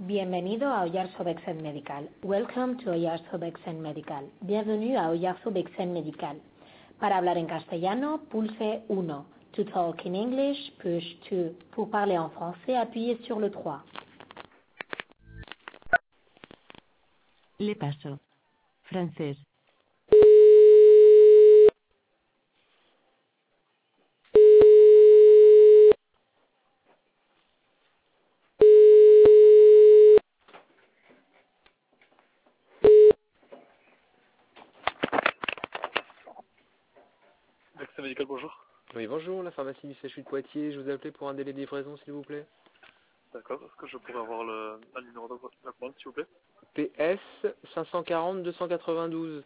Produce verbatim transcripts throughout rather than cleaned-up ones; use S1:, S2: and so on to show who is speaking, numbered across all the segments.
S1: Bienvenido a Oyarzo Bexen Medical. Welcome to Oyarzo Bexen Medical. Bienvenue à Oyarzo Bexen Medical. Para hablar en castellano, pulse uno. To talk in English, push two. Pour parler en français, appuyez sur le trois. Le paso. Francés.
S2: Bexen Medical, bonjour.
S3: Oui, bonjour, la pharmacie du C H U de Poitiers. Je vous appelais pour un délai de livraison, s'il vous plaît.
S2: D'accord, est-ce que je pourrais avoir le, le numéro de la commande, s'il vous plaît?
S3: P S cinq cent quarante deux cent quatre-vingt-douze.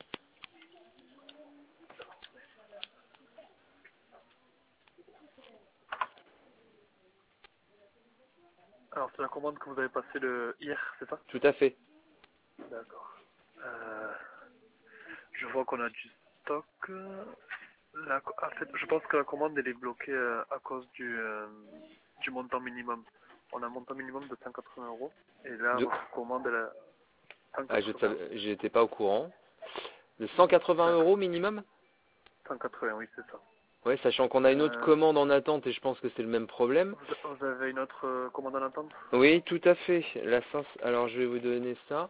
S2: Alors, c'est la commande que vous avez passée le, hier, c'est ça?
S3: Tout à fait.
S2: D'accord. Euh, je vois qu'on a du stock. La, en fait, je pense que la commande, elle est bloquée euh, à cause du, euh, du montant minimum. On a un montant minimum de cent quatre-vingts euros. Et là,
S3: De...
S2: votre commande, elle a
S3: Ah, je
S2: cent quatre-vingts.
S3: n'étais pas au courant. De cent quatre-vingts euros minimum?
S2: cent quatre-vingts, oui, c'est ça.
S3: Oui, sachant qu'on a une autre
S2: Euh,
S3: commande en attente et je pense que c'est le même problème.
S2: vous, vous avez une autre euh, commande en attente?
S3: Oui, tout à fait. La cinq... Alors, je vais vous donner ça.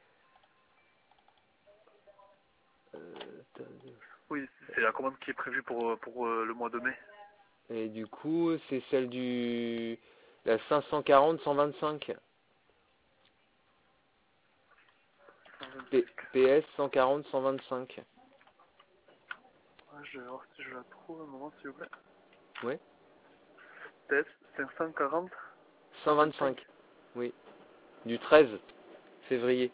S3: Euh...
S2: Oui, c'est la commande qui est prévue pour, pour euh, le mois de mai.
S3: Et du coup, c'est celle du... La cinq cent quarante cent vingt-cinq. P... PS cent quarante cent vingt-cinq.
S2: Je vais voir si je la trouve un moment, s'il vous plaît.
S3: Oui.
S2: Test cinq cent quarante
S3: cent vingt-cinq. Oui. Du treize février.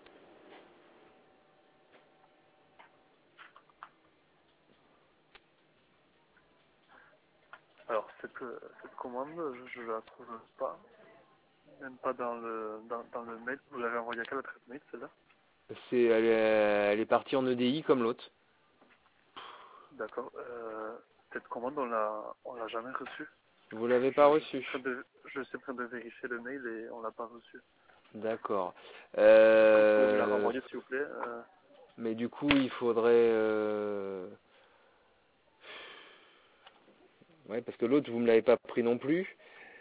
S2: Alors, cette, cette commande, je ne la trouve pas. Même pas dans le, dans, dans le mail. Vous l'avez envoyé à quelle adresse mail, celle-là?
S3: C'est, elle, est, elle est partie en E D I comme l'autre.
S2: D'accord. Euh, cette commande, on l'a, on l'a jamais reçue.
S3: Vous l'avez
S2: Je,
S3: pas
S2: je, suis
S3: reçue.
S2: prêt de, je suis prêt de vérifier le mail et on l'a pas reçu.
S3: D'accord.
S2: Est-ce que vous pouvez me la
S3: Euh,
S2: renvoyer, s'il vous plaît? euh,
S3: mais du coup, il faudrait... Euh... Ouais, parce que l'autre, vous me l'avez pas pris non plus.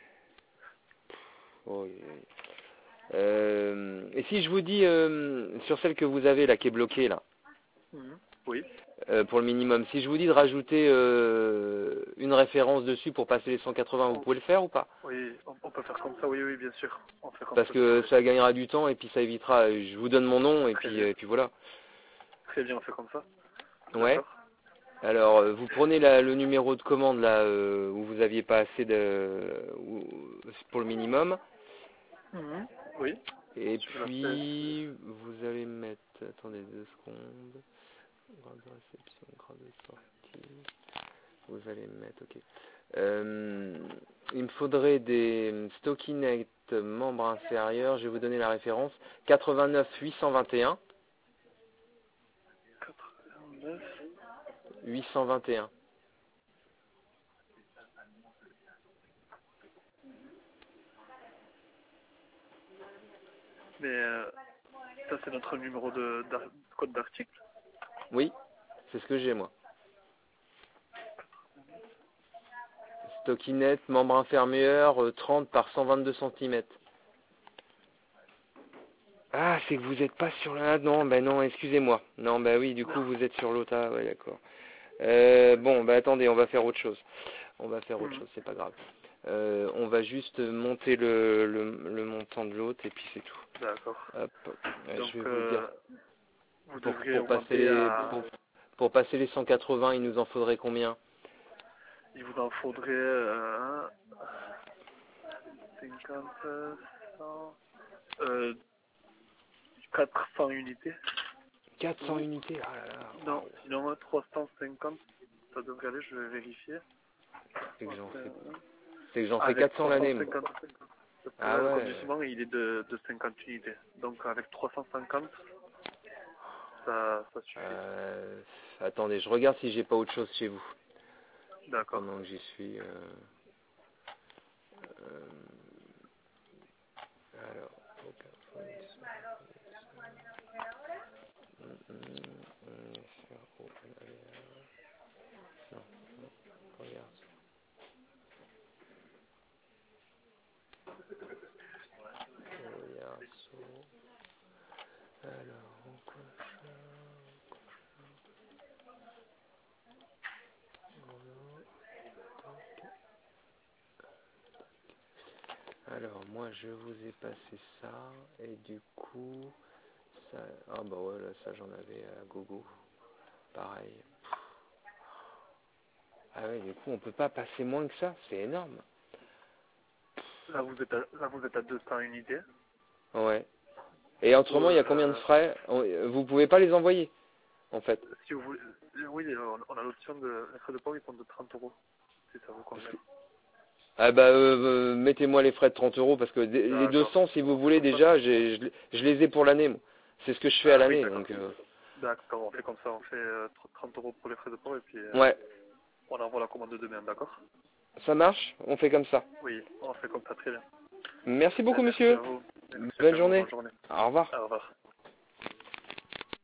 S3: Oh, oui, oui. Euh, et si je vous dis, euh, sur celle que vous avez là, qui est bloquée là,
S2: mhm. Oui.
S3: euh, pour le minimum, si je vous dis de rajouter euh, une référence dessus pour passer les cent quatre-vingts, vous
S2: On,
S3: pouvez le faire ou pas?
S2: oui, on, on peut faire comme ça, oui, oui, bien sûr. On fait comme
S3: Parce
S2: ça, s'il vous
S3: que
S2: plaît.
S3: ça gagnera du temps et puis ça évitera. Je vous donne mon nom et
S2: Très
S3: puis,
S2: bien.
S3: et puis voilà.
S2: Très bien, on fait comme ça.
S3: Ouais.
S2: D'accord.
S3: Alors, euh, vous prenez la- le numéro de commande là euh, où vous aviez pas assez de où- pour le minimum,
S2: Mhm. Oui.
S3: et
S2: Je la fais.
S3: puis vous allez mettre. Attendez deux secondes. Grade de réception, grade de sortie. Vous allez mettre. Ok. Euh, il me faudrait des stockinettes membres inférieurs. Je vais vous donner la référence. quatre-vingt-neuf huit cent vingt et un.
S2: quatre-vingt-neuf.
S3: huit cent vingt et un.
S2: Mais euh, ça, c'est notre numéro de, d'ar- code d'article.
S3: Oui, c'est ce que j'ai moi. Stockinette, membre inférieur, euh, trente par cent vingt-deux centimètres. Ah, c'est que vous n'êtes pas sur la... Non, ben non, excusez-moi. Non, ben oui, du coup, vous êtes sur l'autre. Ah, ouais, d'accord. Euh, bon, ben attendez, on va faire autre chose. On va faire autre
S2: Mhm.
S3: chose, c'est pas grave. Euh, on va juste monter le, le, le montant de l'autre et puis c'est tout.
S2: D'accord.
S3: Hop. Ouais,
S2: Donc,
S3: je vais vous dire.
S2: euh, vous
S3: Pour,
S2: devriez
S3: pour, passer
S2: augmenter
S3: les,
S2: à...
S3: pour, pour passer les cent quatre-vingts, il nous en faudrait combien?
S2: Il vous en faudrait euh, cinquante, cent, euh, quatre cents unités.
S3: quatre cents
S2: Ou
S3: unités, ah là là.
S2: non, sinon euh, trois cent cinquante. Ça devrait aller, je vais vérifier.
S3: C'est que
S2: Ouais,
S3: j'en
S2: c'est,
S3: fais,
S2: euh,
S3: c'est que j'en fais
S2: Avec
S3: quatre cents l'année, moi.
S2: trois cent cinquante. Parce que
S3: Ah
S2: là, le
S3: ouais.
S2: conditionnement, il est de, de cinquante unités. Donc, avec trois cent cinquante, ça, ça suffit.
S3: Euh, attendez, je regarde si j'ai pas autre chose chez vous.
S2: D'accord.
S3: Pendant que j'y suis. Euh, euh, alors, ok. Non, regarde. Oyarso. Alors, on coche. Alors, moi, je vous ai passé ça, et du coup, ça... Ah bah ouais, là, ça, j'en avais à gogo. Pareil. Ah ouais, du coup, on peut pas passer moins que ça, c'est énorme.
S2: Là, vous êtes à, là, vous êtes à deux cents unités.
S3: Ouais. Et autrement, il y a combien de
S2: Euh,
S3: frais? Vous pouvez pas les envoyer, en fait.
S2: si vous voulez, oui, on, on a l'option de, les frais de port, ils sont de trente euros, si ça vous
S3: Parce
S2: convient.
S3: que... Ah bah, euh, euh, mettez-moi les frais de trente euros, parce que les deux
S2: D'accord.
S3: cents, si vous voulez, déjà, j'ai- je, je les ai pour l'année, moi. C'est ce que je fais à
S2: Ah oui,
S3: l'année,
S2: d'accord.
S3: donc... euh,
S2: D'accord, on fait comme ça, on fait euh, trente euros pour les frais de port et puis euh,
S3: Ouais,
S2: on envoie la commande de demain, d'accord?
S3: ça marche, on fait comme ça.
S2: Oui, on fait comme ça, très bien.
S3: Merci beaucoup,
S2: Ben, merci à
S3: monsieur.
S2: vous. Merci
S3: Bonne
S2: à vous,
S3: journée.
S2: bonne journée.
S3: Au revoir.
S2: Au revoir.